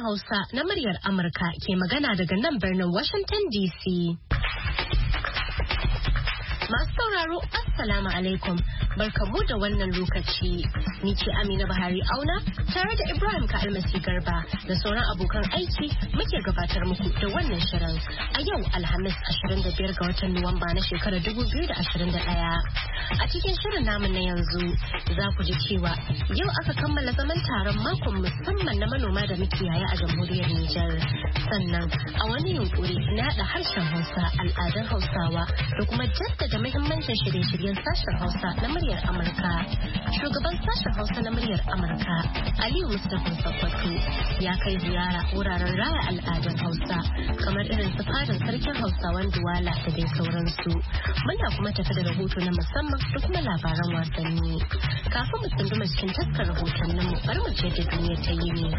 Hausa na muryar Amurka ke magana daga nan birnin Washington DC. Masu sauraro, Assalamu alaikum. Barkamu da wannan lokaci. Ni ce Amina Buhari Auna tare da Ibrahim Ka'almasi Garba da sauran abokan aiki muke gabatar muku da wannan shirin a yau Alhamis 25 ga watan Nuwamba na shekarar 2021. A cikin shirin namu na yanzu za ku ji cewa yau aka kammala zaman taron makon musamman na manoma da makiyaya a jamhuriyar Nijar. Sannan a wani yunkuri na haɗa harshen Hausa, al'adun Hausawa da kuma jaddada muhimmancin shirye-shiryen sashen Hausa na muryar Amurka. Shugaban sashen Hausa na muryar Amurka, Aliyu Mustapha Sokoto, ya kai ziyara wuraren raya al'adun Hausa kamar irin su fadar sarkin Hausawan Duwala da dai sauransu. Muna kuma tafi da rahoto na musamman da kuma labaran wasanni. Kafin mu tsunduma cikin taskar rahotannin mu, bari mu ce da duniya ta yi ne.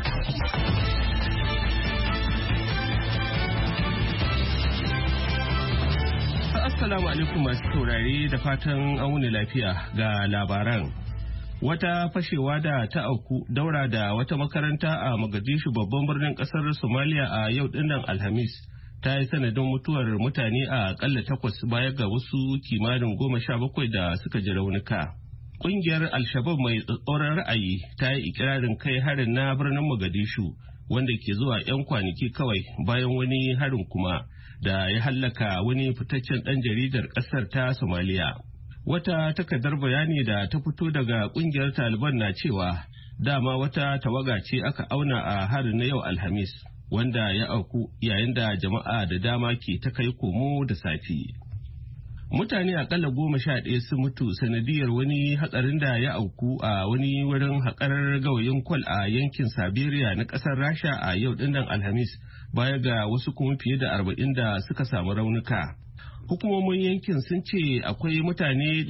Assalamu alaikum masu saurare da fatan an wuni lafiya ga labaran. Wata fashewa da ta auku daura da wata makaranta a Mogadishu babban birnin kasar Somalia a yau dinnan Alhamis ta yi sanadin mutuwar mutane a akalla 8 baya ga wasu kimanin 17 da suka ji raunuka. Kungiyar Al-Shabaab mai tsatsauran ra'ayi ta yi ikirarin kai harin na birnin Mogadishu wanda ke zuwa 'yan kwanaki kawai bayan wani harin kuma da ya hallaka wani fitaccen ɗan jaridar ƙasar ta Somalia. Wata takardar bayani da ta fito daga ƙungiyar Taliban na cewa dama wata tawaga ce aka auna a harin na yau Alhamis wanda ya auku yayin da jama'a da dama ke ta kai komo da safi. Mutane akalla 11 sun mutu sanadiyar wani hatsarin da ya auku a wani wurin haƙar gawayin kwal a yankin Siberia na ƙasar Rasha a yau dinnan Alhamis baya ga wasu kuma fiye da 40 da suka samu raunuka. Hukumomin yankin sun ce akwai mutane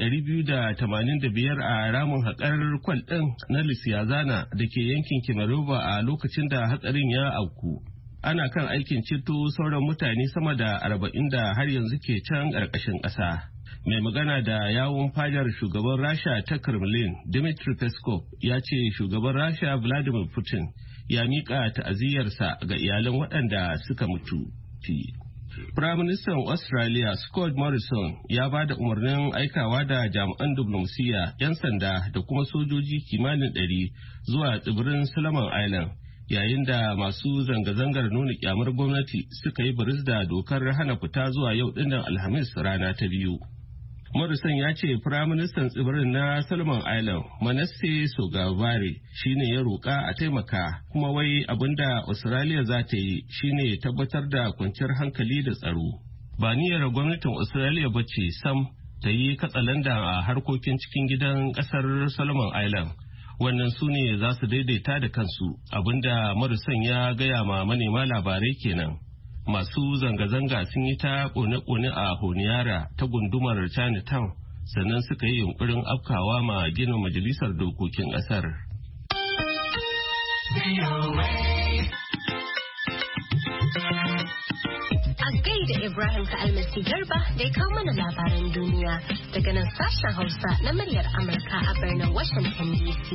285 a ramin haƙar kwal ɗin na Lisiyazana da ke yankin Kemerovo a lokacin da hatsarin ya auku. Ana kan aikin ceto sauran mutane sama da 40 da har yanzu ke can ƙarƙashin ƙasa. Mai magana da yawun fadar shugaban Rasha ta Kremlin, Dmitry Peskov, ya ce shugaban Rasha Vladimir Putin ya miƙa ta'aziyyarsa ga iyalan waɗanda suka mutu. Firaministan Australia Scott Morrison ya ba da umarnin aikawa da jami'an diplomasiyya, 'yan sanda da kuma sojoji kimanin 100 zuwa tsibirin Solomon Island. Yayin da masu zanga-zangar nuna kyamar gwamnati suka yi biris da dokar hana fita zuwa yau dinnan Alhamis rana ta biyu. Morrison ya ce firaministan tsibirin na Solomon Island Manasseh Sogavare shine ya roƙa a taimaka, kuma wai abinda Australia za ta yi shine tabbatar da kwanciyar hankali da tsaro. Ba niyyar gwamnatin Australia ba ce sam ta yi katsalanda a harkokin cikin gidan ƙasar Solomon Island. Wannan su ne za su daidaita da kansu, abinda Morrison ya gaya ma manema labarai kenan. Masu zanga-zanga sun yi ta kone-kone a Honiara ta gundumar Chinatown, sannan suka yi yunkurin afkawa ma ginin majalisar dokokin ƙasar. Da Ibrahim Ka'almasi Garba da ya kawo mana labaran duniya daga nan sashen Hausa na muryar Amurka a birnin Washington DC.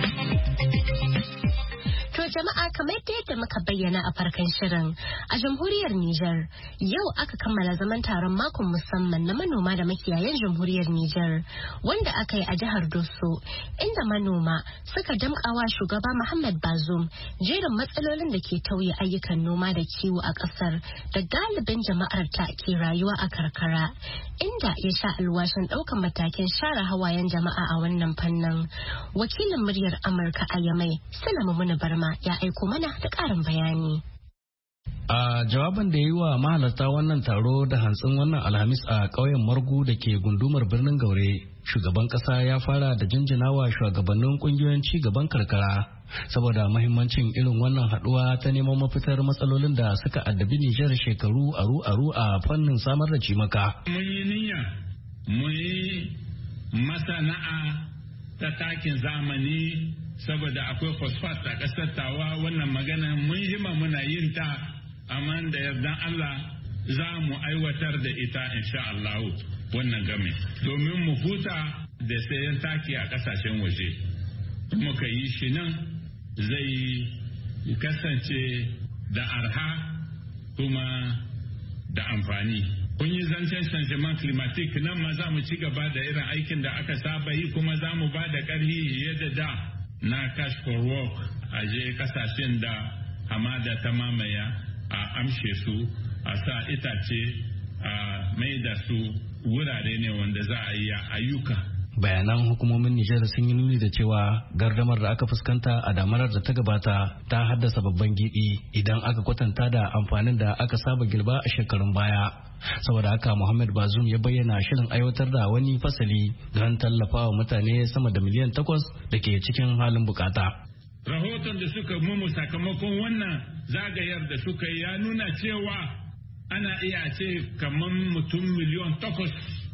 To jama'a, kamar yadda muka bayyana a farkon shirin, a jamhuriyar Nijar yau aka kammala zaman taron makon musamman na manoma da makiyayan jamhuriyar Nijar wanda aka yi a jihar Doso, inda manoma suka damƙawa shugaba Muhammad Bazoum jerin matsalolin da ke tauye ayyukan noma da kiwo a ƙasar da galibin jama'ar ta ke rayuwa a karkara, inda ya sha alwashin ɗaukan matakin share hawayen jama'a a wannan fannin. Wakilin muryar Amurka a Yamai, Sulaiman Muna Barma, ya aiko mana da ƙarin bayani. A jawabin da ya yi wa mahalarta wannan taro da hantsin wannan Alhamis a ƙauyen Margu da ke gundumar birnin Gaure, shugaban ƙasa ya fara da jinjinawa shugabannin ƙungiyoyin ci gaban karkara saboda mahimmancin irin wannan haɗuwa ta neman mafitar matsalolin da suka addabi Nijar shekaru aru-aru a fannin samar da cimaka. Mun yi niyya, mun yi masana'a ta takin zamani saboda akwai phosphate a ƙasar tawa. Wannan magana mun jima muna yin ta, amma da yardan Allah za mu aiwatar da ita insha Allah wannan game domin mu huta da sayan taki a ƙasashen waje. Muka yi shi nan zai kasance da arha kuma da amfani. Kun yi zancen changement climatique, nan ma za mu ci gaba da irin aikin da aka saba yi kuma za mu ba da ƙarfi yadda da na cash for work a je kasashen da hamada ta mamaya a amshe su a sa itace a mai da su wurare ne wanda za a yi ayyuka. Bayanan hukumomin Nijar sun yi nuni da cewa gardamar da aka fuskanta a damarar da ta gabata ta haddasa babban gibi idan aka kwatanta da amfanin da aka saba girba a shekarun baya. Saboda haka Muhammad Bazoum ya bayyana shirin aiwatar da wani fasali don tallafawa mutane sama da miliyan 8 da ke cikin halin bukata. Rahoton da suka mumu sakamakon wannan zagayar da suka yi ya nuna cewa ana iya ce kamar mutum miliyan 8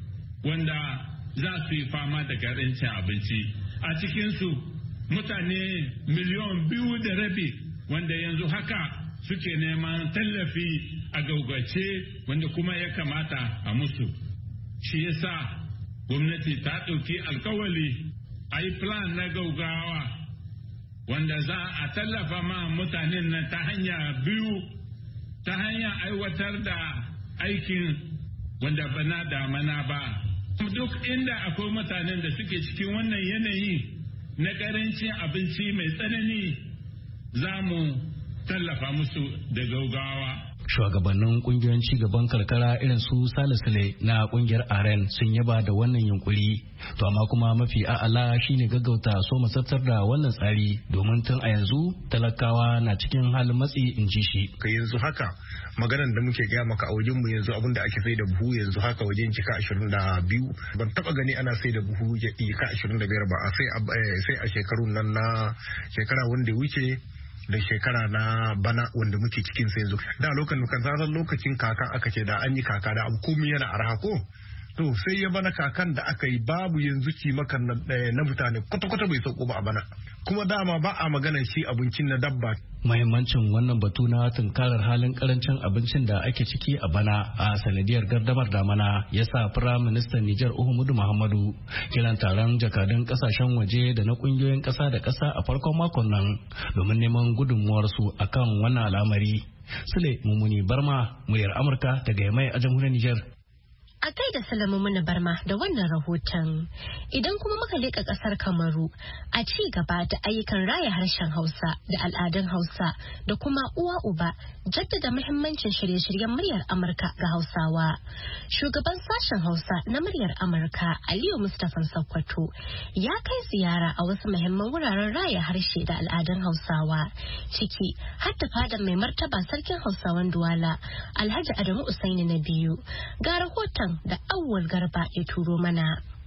wanda za su yi fama da karancin abinci. A cikinsu mutane miliyan 2.5 wanda yanzu haka suke neman tallafi a gaugace wanda kuma ya kamata a musu. Shi yasa gwamnati ta ɗauki alkawali a yi plan na gaugawa wanda za a tallafa ma mutanen nan ta hanya biyu, ta hanya aiwatar da aikin wanda bana da mana ba. Duk inda akwai mutanen da suke cikin wannan yanayi na karancin abinci mai tsanani za mu tallafa musu da gaugawa. Shugabannin kungiyoyin cigaban karkara irin su Sale na kungiyar Aren sun yaba da wannan yunkuri, to amma kuma mafi a'ala shine gaggauta so masattar da wannan tsari domin tun a yanzu talakawa na cikin halin matsi in ji shi. Ka yanzu haka maganar da muke gaya maka a wajen mu yanzu abinda ake sai da buhu yanzu haka wajen jika 22 ban taba gani ana sai da buhu jika 25 ba sai a shekarun nan na shekara wanda wuce da shekara na bana wanda muke cikin sai yanzu da lokacin kaka aka ce da an yi kaka da abu komai yana arha ko to sai ya bana kakan da aka yi babu yanzu cimakan na mutane kwata-kwata bai sauko ba a bana kuma dama ba a maganar shi abincin na dabba. Mahimmancin wannan batu na tunkarar halin karancin abincin da ake ciki a bana a sanadiyar gardamar damana ya sa Firayim Ministan Nijar Uhumudu Muhammadu kiran taron jakadun kasashen waje da na kungiyoyin kasa da kasa a farkon makon nan domin neman gudunmuwarsu akan wannan al'amari. Sule Mumuni Barma, muryar Amurka daga Yamai a jamhuriyar Nijar. A gaida Salamu Muna Barma da wannan rahoton. Idan kuma muka leƙa ƙasar Kamaru, a ci gaba da ayyukan raya harshen Hausa da al'adun Hausa da kuma uwa uba jaddada muhimmancin shirye-shiryen muryar Amurka ga Hausawa. Shugaban sashen Hausa na muryar Amurka Aliyu Mustapha Sokoto ya kai ziyara a wasu muhimman wuraren raya harshe da al'adun Hausawa, ciki har da fadar mai martaba sarkin Hausawan Duwala Alhaji Adamu Usaini na biyu. Ga rahoton da Auwal Garba ya turo mana.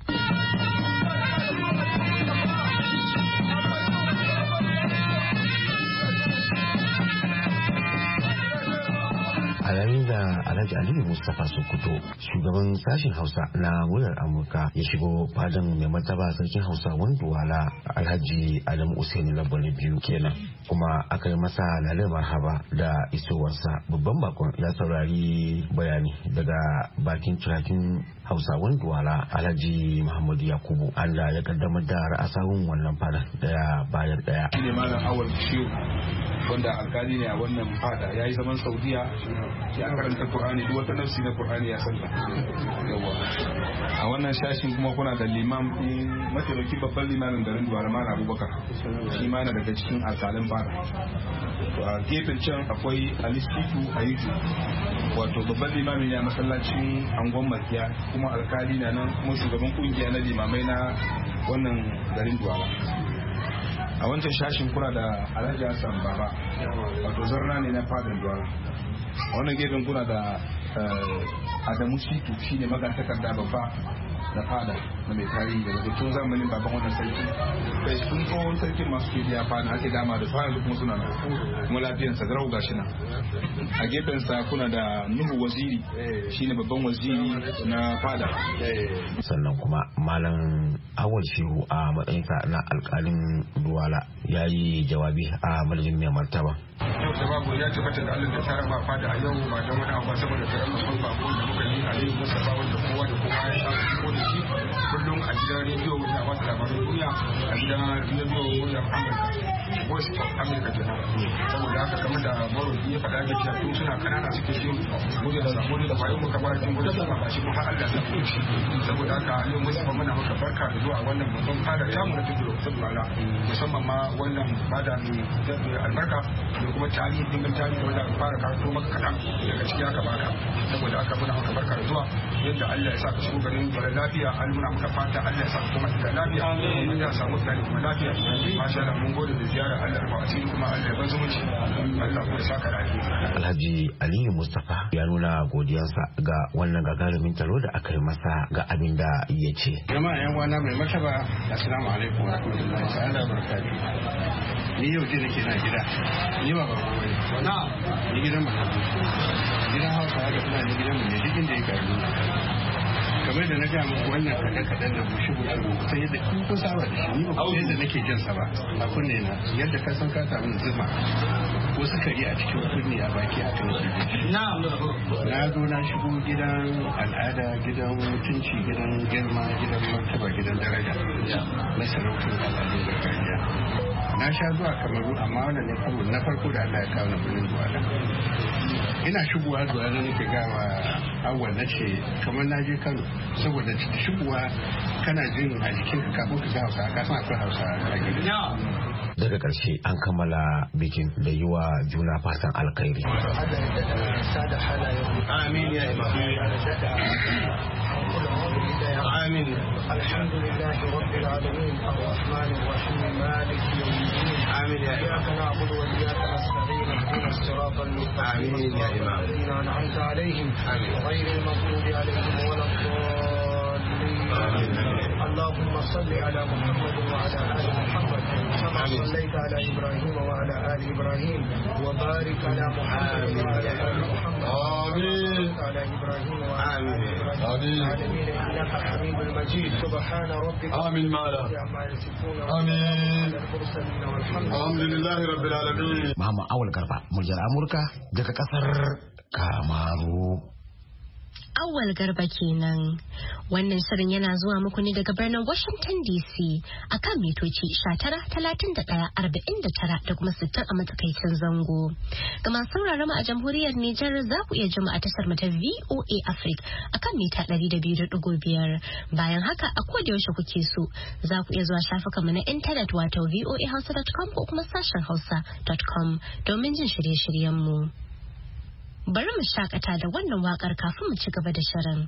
A yayin da Alhaji Aliyu Mustapha Sokoto, shugaban sashen Hausa na muryar Amurka, ya shigo fadan mai martaba sarkin Hausa Duwala Alhaji Adamu Usaini Labo na biyu kenan, kuma aka yi masa lalle marhaba da isowarsa. Babban bakon ya saurari bayani daga bakin cirakin Hausa Duwala Alhaji Muhammadu Yakubu, Allah ya kaddamar da ra'asahun wannan fadan daya bayan daya. Shi ne Malam Awal Shehu, wanda alkali ne a wannan fada, ya yi zaman Saudiya, ya karanta Qur'ani, duk wata nafsi na Qur'ani ya santa. Yawa. A wannan shashin kuma kuna da limam mataimakin babban limamin garin Duwala Malam Abubakar, shi ma yana daga cikin alkalin fada. A gefen can akwai Alistitu Ayuju, wato babban limamin ya masallacin Angon Makiya, kuma alkali na nan, kuma shugaban kungiya na limamai na wannan garin Duwala. A wancan shashin kuna da Alhaji Hassan Baba, wato zarna ne na fadar Duwala. A wannan gefen kuna da Adamu Shitu, shi ne magatakarda babba na fada na mai tarihi daga tun zamanin baban wannan sarki. Kai sun tsohon sarkin masu ke biya fada ake dama da fada kuma suna nan, kuma lafiyansa garau gashi nan. A gefensa kuna da Nuhu Waziri, shi ne babban waziri na fada. Sannan kuma Malam Awal Shehu a matsayinsa na alkalin Duwala ya yi jawabi a madadin mai martaba. Yau da babu ya tabbata da Allah da tsara ba fada a yau ba don wani abu saboda tsaron musamman ba ko da muka yi a yau musa ba wanda kowa da kowa ya samu ko da shi kullum a gidan rediyo na wata labarin duniya a gidan rediyo muryar Amurka Voice of America kenan saboda haka kamar da maroki ya faɗa da cewa tun suna kanana suke jin muryar samu da bayan muka fara jin muryar sama ba shi kuma har Allah ya kuma shi saboda haka yau Mustapha muna maka barka da zuwa wannan babban fada tamu na tudu sabbala musamman ma wannan fada mai albarka da kuma tarihi dingan tarihi wanda aka fara karanto maka kaɗan daga ciki aka baka saboda haka muna maka barka da zuwa yadda Allah ya sa ka shigo garin da lafiya an muna maka fata Allah ya sa ka kuma da lafiya mun ya samu tsari kuma lafiya masha Allah mun gode da ziyara Allah ya ba asiri kuma Allah ya bar zumunci Allah ya saka lafiya Alhaji Aliyu Mustapha ya nuna godiyarsa ga wannan gagarumin taro da aka yi masa ga abin da ya ce jama'a yan wana mai martaba assalamu alaikum wa rahmatullahi ta'ala wa barakatuh ni yau je nake na gida ni ba ba ni gidan mu gidan hausa da kuma ni gidan mu ne duk inda ya gari kamar da na ga muku wannan kaɗan da bushe sai yadda kun saba da shi ni ba yadda nake jin sa ba a kunne na yadda ka san ka samu zuma ko sukari a cikin kunne a baki a kan shi na zo na shigo gidan al'ada gidan mutunci gidan girma gidan martaba gidan daraja na sarautar al'adun gargajiya na sha zuwa Kamaru amma wannan ne karo na farko da Allah ya kawo na birnin Duwala ina shigowa Duwala nake gawa awwal na ce kamar na je Kano saboda shigowa kana jin a jikin ka kafin ka ga Hausa ka san akwai Hausa a gidan daga ƙarshe an kammala bikin da yi wa juna fatan alkhairi amin ya آمين الحمد لله رب العالمين الرحمن الرحيم مالك يوم الدين آمين يا إياك نعبد وإياك نستعين اهدنا الصراط المستقيم آمين يا إمام الذين أنعمت عليهم غير المغضوب عليهم ولا الضالين اللهم صل على محمد وعلى آل محمد كما صليت على إبراهيم وعلى آل إبراهيم وبارك على محمد وعلى آل محمد آمين على إبراهيم وعلى آل آمين العالمين إنك حميد مجيد سبحان ربك آمين معنا آمين الحمد لله رب العالمين Muhammad Awal Garba muryar Amurka daga kasar Kamaru Awal Garba kenan. Wannan shirin yana zuwa muku ne daga birnin Washington DC akan mitoci 19,31,49 da kuma 60 a matsakaicin zango. Ga masu sauraron mu a jamhuriyar Nijar za ku iya jima a tashar mu ta VOA Africa akan mita 200.5. Bayan haka a koda yaushe kuke so za ku iya zuwa shafukan mu na intanet wato voahausa.com ko kuma sashen hausa.com domin jin shirye-shiryen mu. Bari mu shakata da wannan wakar kafin mu ci gaba da shirin.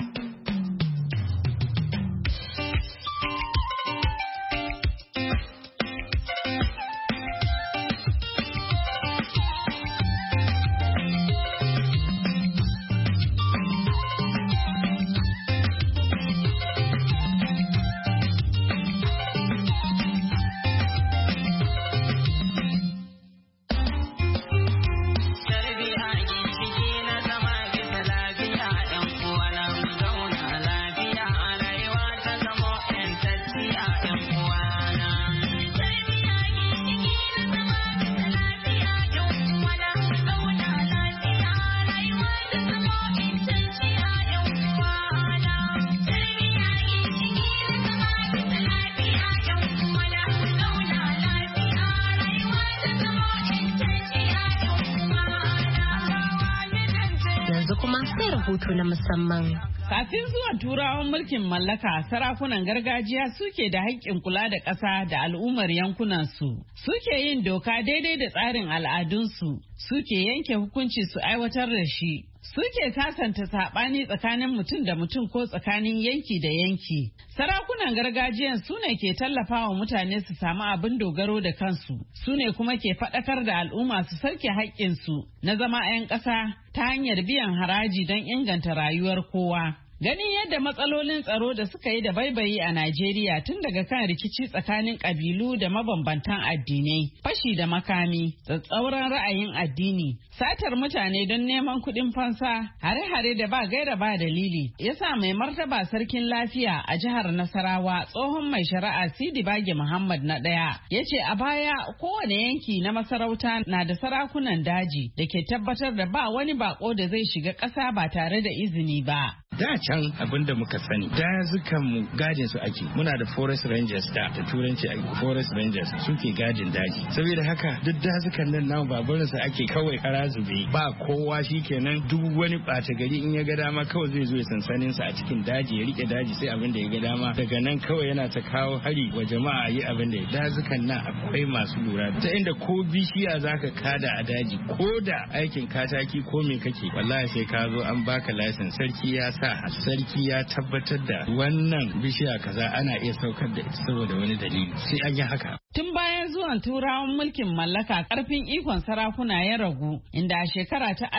Rahoto na musamman. Kafin zuwan turawan mulkin mallaka, sarakunan gargajiya suke da haƙƙin kula da ƙasa da al'ummar yankunansu. Suke yin doka daidai da tsarin al'adunsu, suke yanke hukunci su aiwatar da shi. Suke sasanta saɓani tsakanin mutum da mutum ko tsakanin yanki da yanki. Sarakunan gargajiyan su ne ke tallafawa mutane su samu abin dogaro da kansu, su ne kuma ke faɗakar da al'umma su sarke haƙƙinsu na zama 'yan ƙasa ta hanyar biyan haraji don inganta rayuwar kowa. Ganin yadda matsalolin tsaro da suka yi da baibayi a Najeriya tun daga kan rikici tsakanin ƙabilu da mabambantan addinai, fashi da makami, tsatsauran ra'ayin addini, satar mutane don neman kuɗin fansa, hare-hare da ba gaira ba dalili, yasa mai martaba sarkin lafiya a jihar Nasarawa tsohon mai shari'a Sidi Bage Muhammad na ɗaya ya ce a baya kowane yanki na masarauta na da sarakunan daji da ke tabbatar da ba wani bako da zai shiga ƙasa ba tare da izini ba. da can abin da muka sani dazukan mu gadin su ake, muna da forest rangers da turanci forest rangers suke gadin daji, saboda haka duk dazukan nan namu ba barin su ake kawai kara zube ba kowa, shikenan duk wani bata gari in ya ga dama kawai zai zo ya sansanin sa a cikin daji ya rike daji sai abin da ya ga dama, daga nan kawai yana ta kawo hari wa jama'a yi abin da dazukan nan akwai masu lura ta inda ko bishiya zaka kada a daji ko da aikin kataki ko me kake wallahi sai ka zo an baka license, sarki ya sa sarki ya tabbatar da wannan bishiya kaza ana iya saukar da ita saboda wani dalili sai an yi haka. Tun bayan zuwan turawan mulkin mallaka karfin ikon sarakuna ya ragu, inda a shekara ta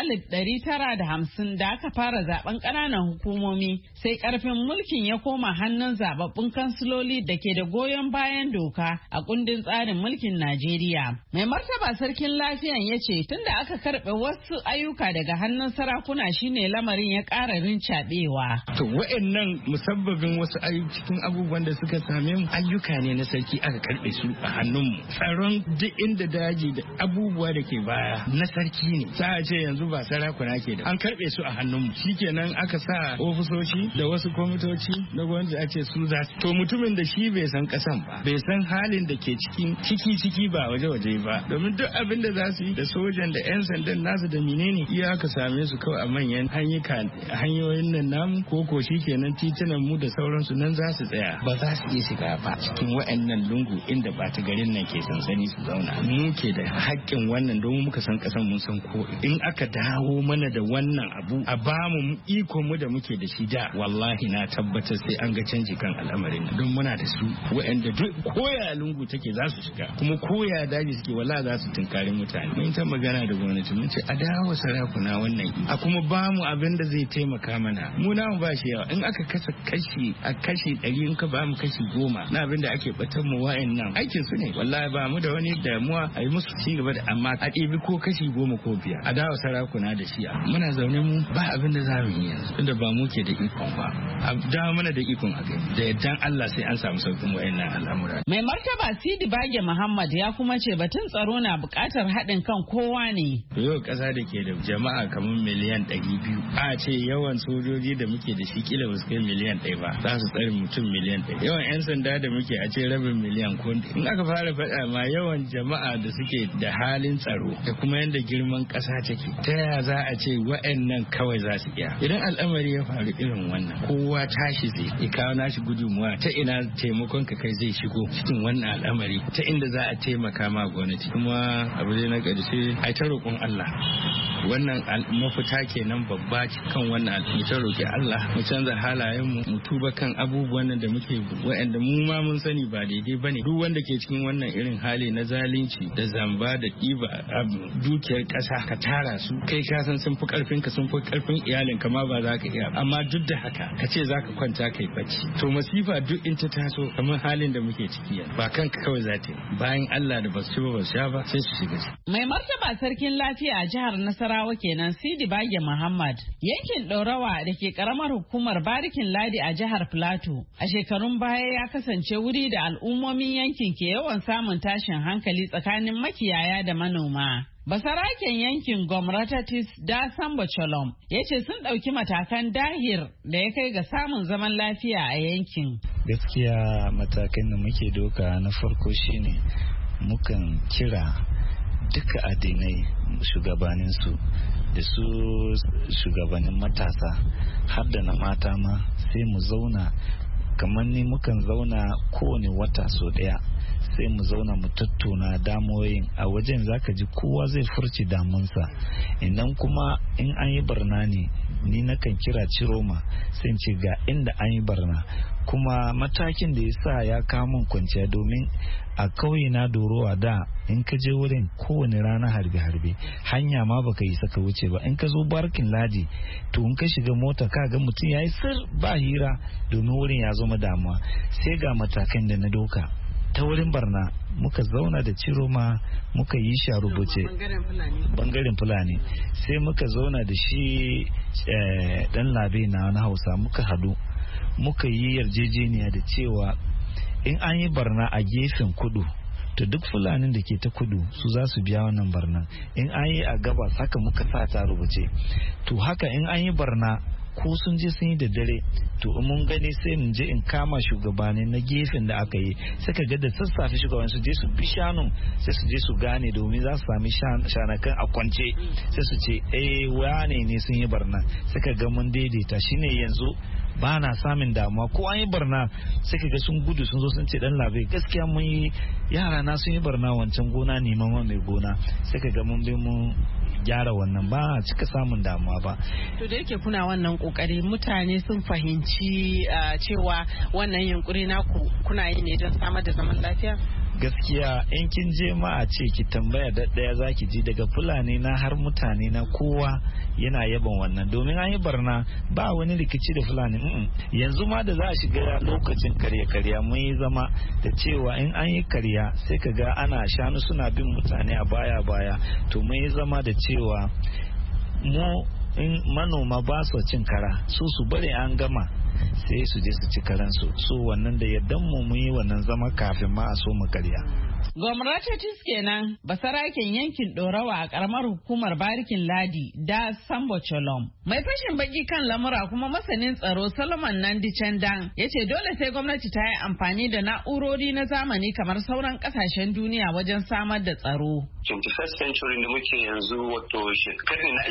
1950 da aka fara zaben ƙananan hukumomi sai karfin mulkin ya koma hannun zababbun kansiloli da ke da goyon bayan doka a kundin tsarin mulkin Najeriya. Mai martaba sarkin lafiyan ya ce tunda aka karɓe wasu ayyuka daga hannun sarakuna shine lamarin ya ƙara rincaɓewa. To wa'annan musabbabin wasu cikin abubuwan da suka same mu ayyuka ne na sarki aka karɓe su a hannunmu. Tsaron duk inda daji da abubuwa da ke baya na sarki ne. Sa a ce yanzu ba sarakuna ke da an karɓe su a hannunmu. Shikenan aka sa ofisoshi da wasu kwamitoci na gwamnati a ce su za su. To mutumin da shi bai san kasan ba, bai san halin da ke cikin ciki ba waje ba. Domin duk abin da za su yi da sojan da 'yan sandan nasu da menene iya aka same su kawai a manyan hanyoyin nan namu ko shikenan titunan mu da sauransu nan za su tsaya. Ba za su iya shiga ba cikin wa'annan lungu inda ba ta garin nan ke sansani su zauna. Mu ke da haƙƙin wannan don muka san kasan mun san ko in aka dawo mana da wannan abu a bamu ikon mu da muke da shi da wallahi na tabbatar sai an ga canji kan al'amarin nan don muna da su wa'anda duk koya lungu take za su shiga kuma koya daji suke wallahi za su tunkari mutane. Mun ta magana da gwamnati mun ce a dawo sarakuna wannan a kuma bamu abin da zai taimaka mana. Mu namu ba shi yawa in aka kasa kashi 100 in ka bamu kashi 10 na abin da ake batan mu wa'annan aikin su ne wallahi ba mu da wani damuwa a yi musu ci gaba da amma a ɗebi ko kashi 10 ko 5 a dawo sarakuna da shi muna zaune mu ba abin da za mu yi yanzu tunda ba mu ke da ikon ba a dawo mana da ikon a gani da yaddan Allah sai an samu sauƙin wa'annan al'amura. Mai martaba Sidi Bage Muhammad ya kuma ce batun tsaro na buƙatar haɗin kan kowa ne. Yau ƙasa da ke da jama'a kamar miliyan 200 a ce yawan sojoji da muke da shi kila ba su kai miliyan 1 ba za su tsare mutum miliyan 1. Yawan 'yan sanda da muke a ce rabin miliyan ko in aka fara faɗa ma yawan jama'a da suke da halin tsaro da kuma yadda girman ƙasa take ta yaya za a ce wa'annan kawai za su iya idan al'amari ya faru irin wannan kowa tashi zai ya kawo nashi gudunmuwa ta ina taimakon ka kai zai shigo cikin wannan al'amari ta inda za a taimaka ma gwamnati kuma abu ne na ƙarshe ai ta roƙon Allah wannan mafita kenan babba kan wannan mu ta roƙi Allah mu canza halayenmu mu tuba kan abubuwan da muke wa'anda mu ma mun sani ba daidai bane duk wanda ke cikin wannan irin hali na zalunci da zamba da ɗiba dukiyar ƙasa ka tara su kai ka san sun fi karfin ka sun fi karfin iyalin ka ma ba za ka iya amma duk da haka ka ce za ka kwanta kai bacci to masifa duk in ta taso kamar halin da muke ciki ba kanka kawai za ta yi bayan Allah da basu ci ba basu sha ba sai su shiga ciki. Mai martaba sarkin lafiya a jihar Nasarawa kenan Sidi Bage Muhammad. Yankin Ɗaurawa da ke karamar hukumar Barikin Ladi a jihar Plateau a shekarun baya ya kasance wuri da al'ummomin yankin ke yawan samun tashin hankali tsakanin makiyaya da manoma. Basaraken yankin Gomratatis da Sambo Cholom ya ce sun ɗauki matakan dahir da ya kai ga samun zaman lafiya a yankin. Gaskiya matakan da muke doka na farko shine mukan kira duka addinai shugabaninsu da su shugabannin matasa har da na mata ma sai mu zauna kamar ni mukan zauna kowane wata so ɗaya. sai mu zauna mu tattauna damoyin a wajen zaka ji kowa zai furci damunsa idan kuma in an yi barna ne ni nakan kira ciroma sai ce ga inda an yi barna kuma matakin da ya sa ya kamun kwanciya domin a kauye na dorowa da in ka je wurin kowane rana harbe-harbe hanya ma baka yi saka wuce ba in ka zo barkin ladi to in ka shiga mota ka ga mutum ya yi sir ba hira domin wurin ya zama damuwa sai ga matakan da na doka ta wurin barna muka zauna da ciroma muka yi shi a rubuce bangaren fulani sai muka zauna da shi dan labe na hausa muka hadu muka yi yarjejeniya da cewa in an yi barna a gefen kudu to duk fulanin da ke ta kudu su za su biya wannan barnan in an yi a gabas haka muka sa ta rubuce to haka in an yi barna ko sun je sun yi da dare to mun gani sai in je in kama shugabanni na gefen da aka yi sai ka ga da sassafe shugabanni su je su bi shanu sai su je su gane domin za su sami shanakan a kwance sai su ce wane ne sun yi barna sai ka ga mun daidaita shine yanzu ba na samun damuwa ko an yi barna sai ka ga sun gudu sun zo sun ce dan labai gaskiya mun yi yara na sun yi barna wancan gona neman mai gona sai ka ga mun bi mun gyara wannan ba cika samun damuwa ba. To da yake kuna wannan kokari mutane sun fahimci cewa wannan yunkuri naku kuna yi ne don samar da zaman lafiya? Gaskiya in kin je ma a ce ki tambaya da daya zaki ji daga fulani na har mutane na kowa yana yaban wannan domin an yi barna ba wani rikici da fulani yanzu ma da za a shiga lokacin karya mun yi zama da cewa in an yi karya sai ka ga ana shanu suna bin mutane a baya to mun yi zama da cewa mu in manoma ba su cin kara su bari an gama sai su je su ci karansu so wannan da yaddan mu yi wannan zama kafin ma a so mu karya. Gwamnatocis kenan basaraken yankin Dorawa a karamar hukumar Barikin Ladi da Sambo Cholom. Mai fashin baki kan lamura kuma masanin tsaro Solomon Nandi Chandan ya ce dole sai gwamnati ta yi amfani da na'urori na zamani kamar sauran kasashen duniya wajen samar da tsaro. 21st century da muke yanzu wato shekarun na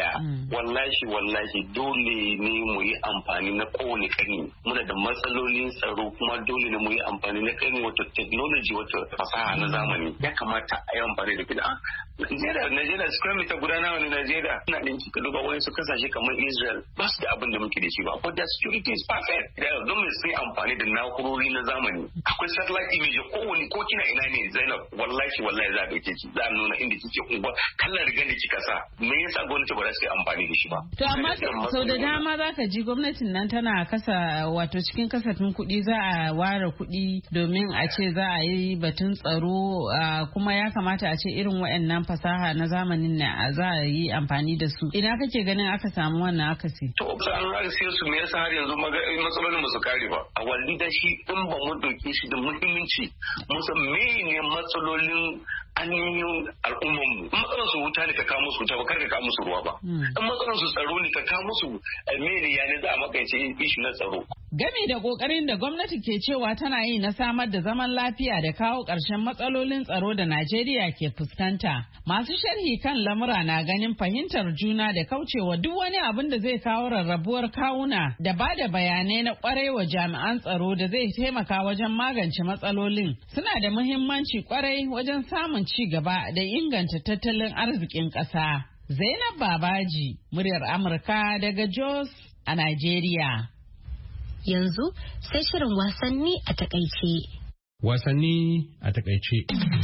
21 wallahi dole ne mu yi amfani na kowane kani. Muna da matsalolin tsaro kuma dole ne mu yi amfani na kani wato technology wato fasaha na zamani ya kamata a yi amfani da gida. Najeriya square meter guda nawa ne Najeriya ina ɗin cika duba wani su kasashe kamar Israel ba su da abin da muke da shi ba but their security is perfect. Don mai sun amfani da na'urori na zamani akwai satellite image ko kina ina ne Zainab wallahi za a dauke ki za a nuna inda kike unguwa kallon rigar da kika sa me yasa gwamnati ba za su yi amfani da shi ba. To amma sau da dama za ka ji gwamnatin nan tana kasa wato cikin kasafin kuɗi za a ware kuɗi domin a ce za a yi batun tsaro kuma ya kamata a ce irin waɗannan fasaha na zamanin na za a yi amfani da su. Ina kake ganin aka samu wannan akasi? To an akasi su me yasa har yanzu matsalolin ba su kare ba. A wali da shi in ba mu doke shi da muhimmanci mu san mene matsalolin ainihin al'ummarmu. In matsalar su wuta ne ka kawo musu wuta ba kar ka kawo musu ruwa ba. In matsalar su tsaro ne ka kawo musu mene ya ne za a makance ishi na tsaro. Gami da kokarin da gwamnati ke cewa tana yi na samar da zaman lafiya da kawo ƙarshen matsalolin tsaro da Najeriya ke fuskanta. Masu sharhi kan lamura na ganin fahimtar juna da kaucewa duk wani abin da zai kawo rarrabuwar kawuna da ba da bayanai na kwarai wa jami'an tsaro da zai taimaka wajen magance matsalolin suna da muhimmanci kwarai wajen samun ci gaba da inganta tattalin arzikin ƙasa. Zainab Babaji, muryar Amurka daga Jos a Najeriya. Yanzu sai shirin wasanni a takaice. Wasanni a takaice.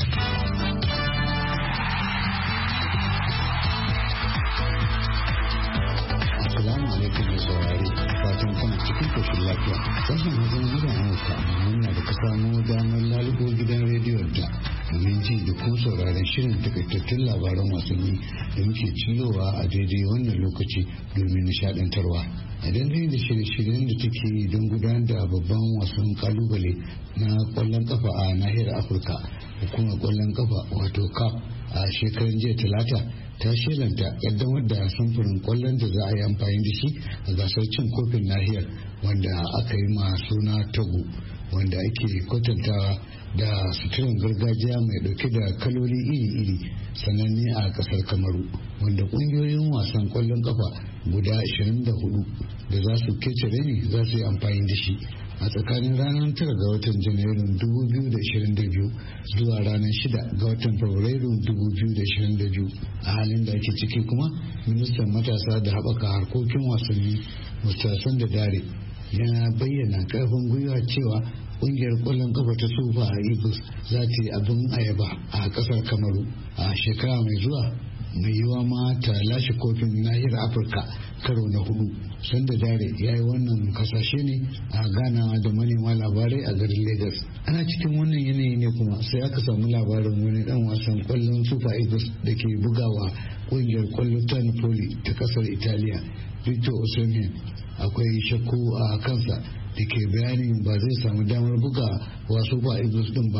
Assalamu alaikum da saurari fatan kana cikin koshin lafiya. Sashen wajen gidan Amurka muna da ka samu damar lalubo gidan rediyon da domin ji da kuma sauraron shirin takaitattun labaran wasanni da muke cilowa a daidai wannan lokaci domin nishadantarwa. A dangane da shirye-shiryen da take yi don gudanar da babban wasan kalubale na kwallon kafa a nahiyar Afirka, hukumar kwallon kafa wato CAF a shekarun jiya Talata ta shelanta kaddamar da samfurin kwallon da za a yi amfani da shi a gasar cin kofin nahiyar wanda aka yi ma suna Togo, wanda ake kwatantawa da suturan gargajiya mai dauke da kaloli iri-iri sananne a kasar Kamaru, wanda kungiyoyin wasan kwallon kafa guda 24 da za su kece rani za su yi amfani da shi a tsakanin ranar 9 ga watan Janairun 2022 zuwa ranar 6 ga watan Fabrairun 2022. A halin da ake ciki kuma ministan matasa da haɓaka harkokin wasanni Mr. da Dare ya bayyana karfin gwiwa cewa kungiyar kwallon kafa ta Super Eagles za ta yi abin ayaba a kasar Kamaru a shekara mai zuwa, mai yiwa ma ta lashe kofin nahiyar Afirka karo na 4. Sanda Dare ya yi wannan kasashe ne a ganawa da manema labarai a garin Lagos. Ana cikin wannan yanayi ne kuma sai aka samu labarin wani dan wasan kwallon Super Eagles da ke bugawa kungiyar kwallo ta Napoli ta kasar Italiya, Victor Osimhen. Akwai shakku a kansa da ke bayanin ba zai samu damar buga wa Super Eagles din ba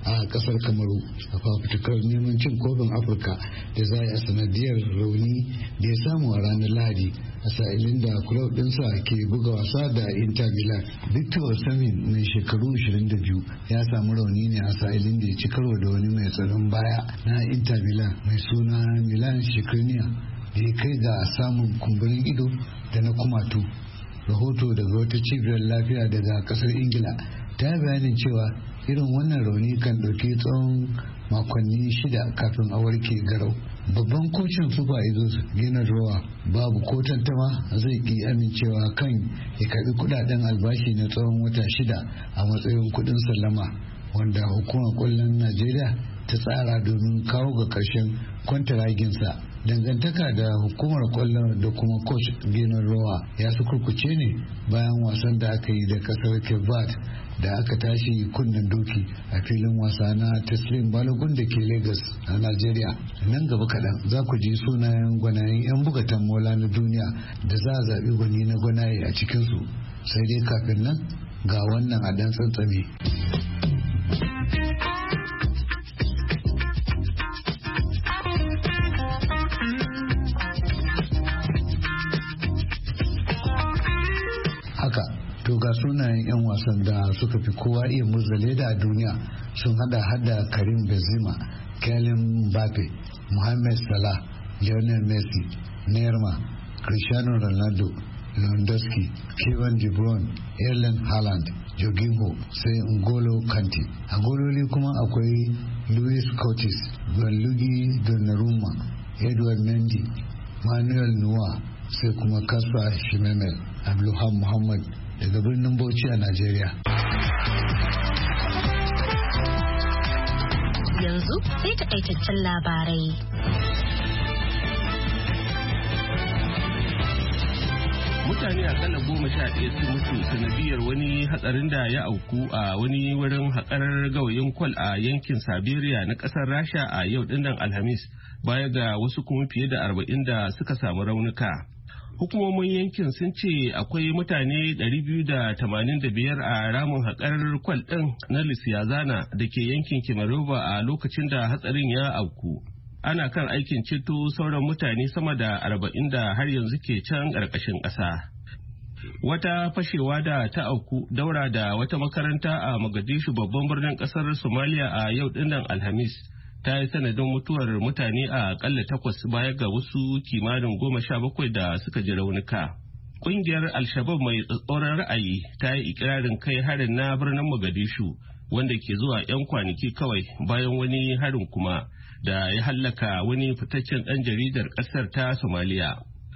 a kasar Kamaru a fafutukar neman cin kofin Afirka da za a sanadiyar rauni da ya samu a ranar Lahadi a sa'ilin da kulob ɗinsa ke buga wasa da Inter Milan. Victor Osimhen mai shekaru 22 ya samu rauni ne a sa'ilin da ya ci karo da wani mai tsaron baya na Inter Milan mai suna Milan Skriniar da ya kai ga samun kumburin ido da na kumatu. Rahoto daga wata cibiyar lafiya daga kasar Ingila ta bayanin cewa irin wannan rauni kan ɗauki tsawon makonni 6 kafin a warke garau. Babban kocin Super Eagles Gennaro Roa babu ko tantama zai ki amincewa kan ya karbi kudaden albashi na tsawon wata 6 a matsayin kudin sallama wanda hukumar kwallon Najeriya ta tsara domin kawo ga ƙarshen kwantaraginsa. Dangantaka da hukumar kwallon da kuma coach Gennaro Roa ya su kurkuce ne bayan wasan da aka yi da kasar Cape Verde da aka tashi kunnen doki a filin wasa na Teslim Balogun da ke Lagos a Najeriya. Nan gaba kaɗan za ku ji sunayen gwanayen 'yan bugatan mola na duniya da za a zaɓi gwani na gwanaye a cikinsu. Sai dai kafin nan ga wannan a dan tsantsame. To ga sunayen 'yan wasan da suka fi kowa iya murza leda a duniya sun hada Karim Benzema, Kylian Mbappe, Mohamed Salah, Lionel Messi, Neymar, Cristiano Ronaldo, Lewandowski, Kevin De Bruyne, Erling Haaland, Jorginho, sai N'Golo Kante. A gololi kuma akwai Luis Curtis, Gianluigi Donnarumma, Edouard Mendy, Manuel Neuer, sai kuma Kasper Schmeichel. Abdulhamid Muhammad daga birnin Bauchi a Najeriya. Yanzu sai takaitaccen labarai. Mutane akalla 11 sun mutu sanadiyar wani hatsarin da ya auku a wani wurin haƙar gawayin kwal a yankin Siberia na ƙasar Rasha a yau dinnan Alhamis, baya ga wasu kuma fiye da 40 da suka samu raunuka. Hukumomin yankin sun ce akwai mutane 285 a ramin haƙar kwal ɗin na Lysyazana da ke yankin Kemerovo a lokacin da hatsarin ya auku. Ana kan aikin ceto sauran mutane sama da 40 da har yanzu ke can ƙarƙashin ƙasa. Wata fashewa da ta auku daura da wata makaranta a Mogadishu babban birnin ƙasar Somalia a yau dinnan Alhamis ta yi sanadin mutuwar mutane a akalla 8 baya ga wasu kimanin 17 da suka ji raunuka. Ƙungiyar Al-Shabaab mai tsatsauran ra'ayi ta yi ikirarin kai harin na birnin Mogadishu wanda ke zuwa 'yan kwanaki kawai bayan wani harin kuma da ya hallaka wani fitaccen ɗan jaridar ƙasar ta Somalia.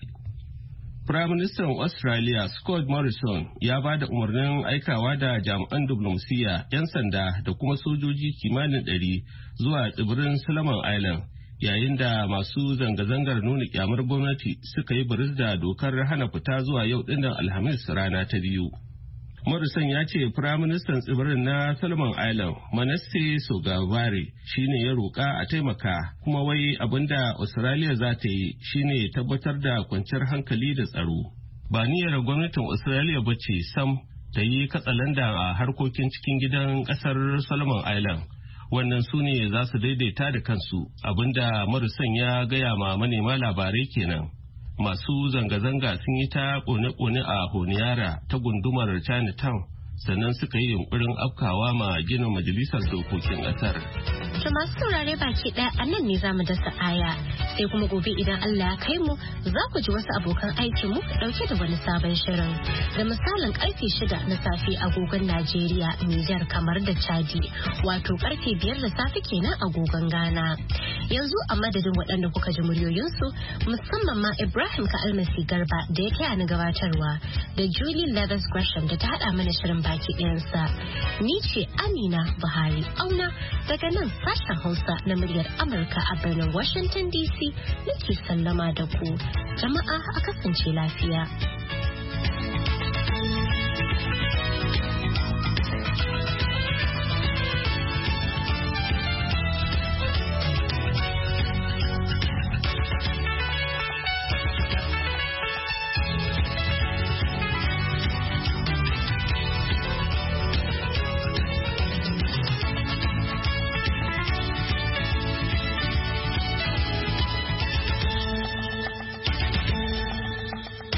Firaministan Australia Scott Morrison ya ba da umarnin aikawa da jami'an diplomasiyya, 'yan sanda da kuma sojoji kimanin 100 zuwa tsibirin Solomon Island yayin da masu zanga-zangar nuna kyamar gwamnati suka yi biris da dokar hana fita zuwa yau dinnan Alhamis rana ta biyu. Morrison ya ce Firaministan tsibirin na Solomon Island Manasseh Sogavare shine ya roƙa a taimaka, kuma wai abinda Australia za ta yi shine tabbatar da kwanciyar hankali da tsaro. Ba niyyar gwamnatin Australia ba ce sam ta yi katsalanda a harkokin cikin gidan ƙasar Solomon Island. Wannan su ne za su daidaita da kansu, abinda Morrison ya gaya ma manema labarai kenan. Masu zanga-zanga sun yi ta kone-kone a Honiara ta gundumar Chinatown, sannan suka yi yunkurin afkawa ma ginin majalisar dokokin ƙasar. To masu saurare baki ɗaya a nan ne za mu dasa aya, sai kuma gobe idan Allah ya kai mu za ku ji wasu abokan aikin mu ɗauke da wani sabon shirin. Da misalin karfe 6 na safe agogon Najeriya, Nijar, kamar da Chadi, wato karfe 5 da safe kenan agogon Ghana. Yanzu a madadin waɗanda kuka ji muryoyinsu, musamman ma Ibrahim Ka'almasi Garba da ya taya ni gabatarwa, da Julie Leathers Gresham da ta haɗa mana shirin baki ɗayansa. Ni ce Amina Buhari Auna daga nan sashen Hausa na muryar Amurka a birnin Washington DC nake sallama da ku. Jama'a a kasance lafiya.